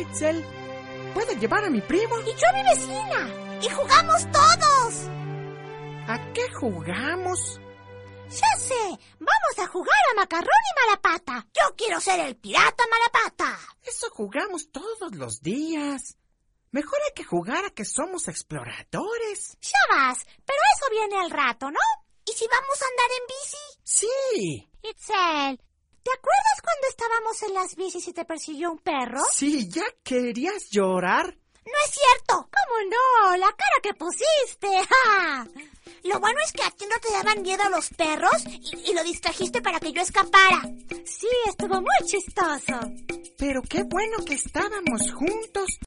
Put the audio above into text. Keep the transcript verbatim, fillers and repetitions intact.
Itzel. ¿Puedo llevar a mi primo? Y yo a mi vecina. Y jugamos todos. ¿A qué jugamos? Ya sé, vamos a jugar a Macarrón y Malapata. Yo quiero ser el pirata Malapata. Eso jugamos todos los días. Mejor hay que jugar a que somos exploradores. Ya vas, pero eso viene al rato, ¿no? ¿Y si vamos a andar en bici? Sí. Itzel, ¿te acuerdas cuando estábamos en las bicis y te persiguió un perro? Sí, ¿ya querías llorar? ¡No es cierto! ¿Cómo no? ¡La cara que pusiste! ¡Ja! Lo bueno es que a ti no te daban miedo los perros y, y lo distrajiste para que yo escapara. Sí, estuvo muy chistoso. Pero qué bueno que estábamos juntos.